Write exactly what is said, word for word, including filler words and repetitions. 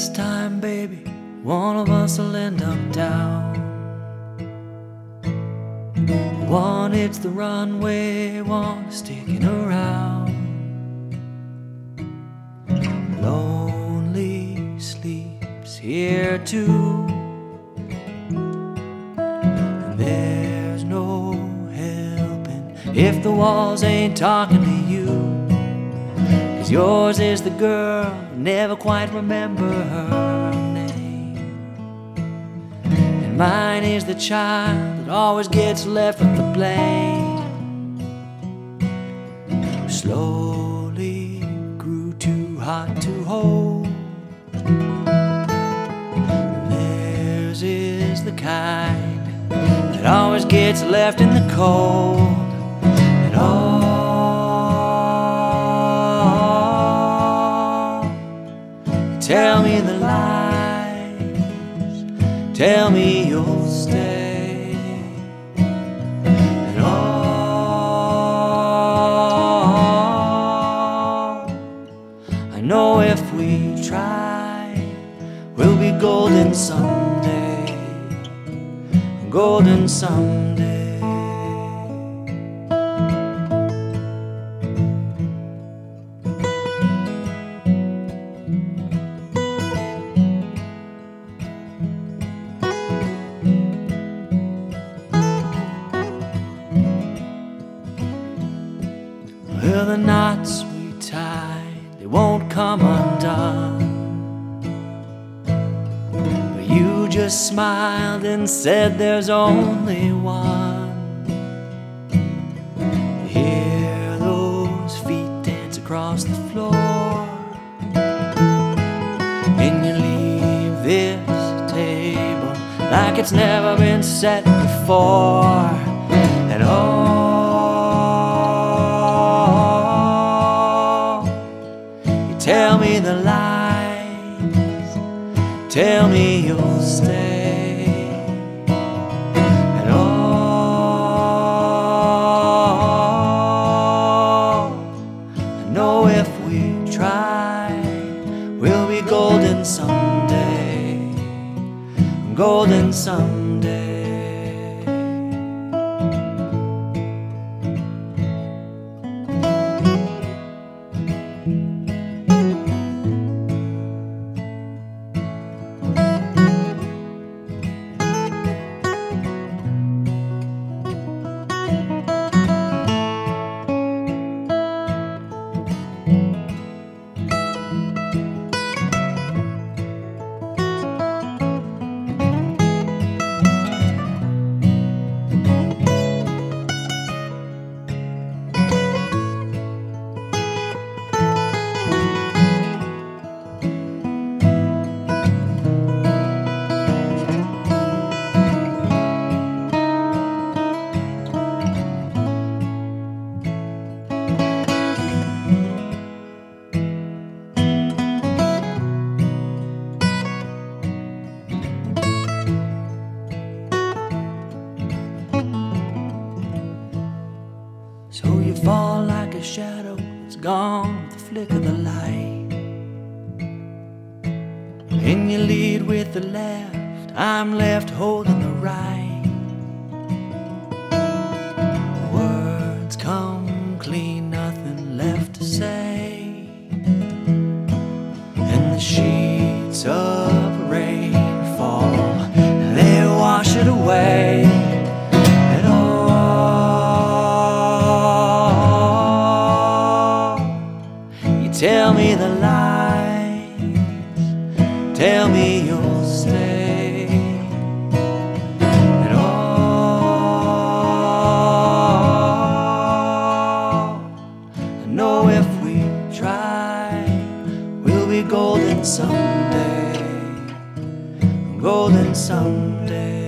This time, baby, one of us will end up down. One hits the runway, one is sticking around. Lonely sleeps here too, and there's no helping if the walls ain't talking to you. 'Cause yours is the girl, never quite remember her name, and mine is the child that always gets left with the blame. Slowly grew too hot to hold. Theirs is the kind that always gets left in the cold. And all tell me the lies, tell me you'll stay. And all I know, if we try, we'll be golden someday, golden someday. Well, the knots we tied, they won't come undone. But you just smiled and said there's only one. You hear those feet dance across the floor, and you leave this table like it's never been set before. And oh, tell me the lies, tell me you'll stay. And all I know, if we try, we'll be golden someday, golden someday. So you fall like a shadow that's gone with the flick of the light, and you lead with the left, I'm left holding the right. Words come clean, nothing left to say, and the sheets of rain fall, and they wash it away. Tell me the lies, tell me you'll stay. And all I know, if we try, we'll be golden someday, golden someday.